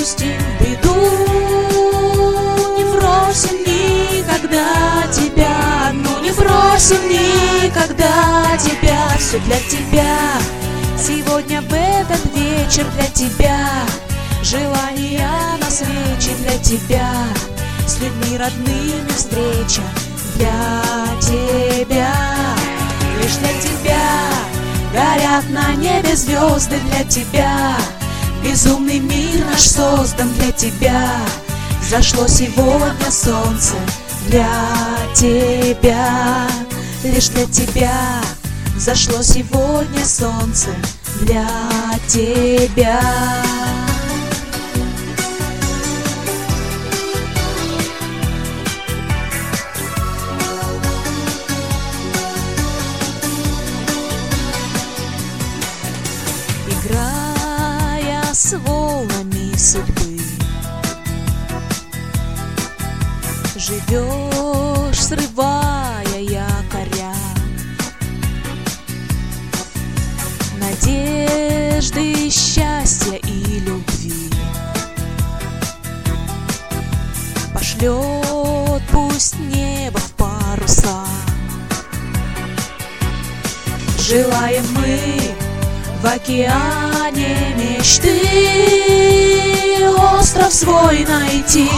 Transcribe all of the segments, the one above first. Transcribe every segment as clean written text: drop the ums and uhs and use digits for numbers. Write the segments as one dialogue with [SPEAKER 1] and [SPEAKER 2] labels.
[SPEAKER 1] отпустим беду, не бросим никогда тебя одну, не бросим никогда тебя. Все для тебя, сегодня в этот вечер для тебя, желания на свече для тебя, с людьми родными встреча для тебя. Лишь для тебя горят на небе звезды для тебя, безумный мир наш создан для тебя. Зашло сегодня солнце для тебя, лишь для тебя. Зашло сегодня солнце для тебя. Играя с волнами судьбы, живешь, срывая якоря, надежды, счастья и любви. Пошлет пусть небо в паруса. Желаем мы в океане мечты остров свой найти.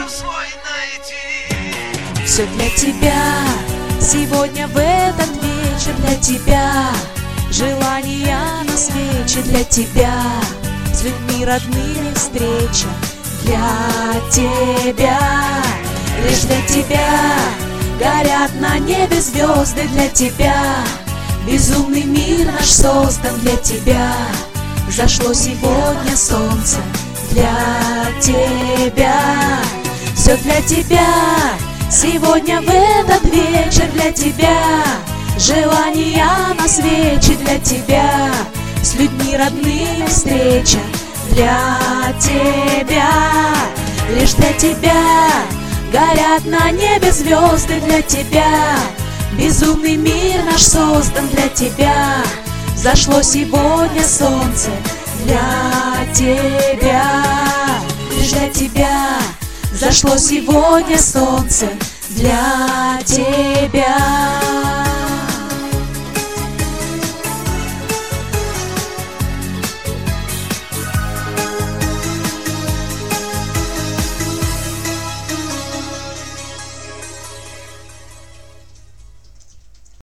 [SPEAKER 1] Все для тебя, сегодня в этот вечер для тебя, желания на свече для тебя, с людьми родными встреча для тебя. Лишь для тебя горят на небе звезды для тебя, безумный мир наш создан для тебя. Зашло сегодня солнце для тебя. Все для тебя, сегодня в этот вечер для тебя, желания на свече для тебя, с людьми родными встреча для тебя. Лишь для тебя горят на небе звезды для тебя, безумный мир наш создан для тебя. Зашло сегодня солнце для тебя, лишь для тебя. Зашло сегодня солнце для тебя.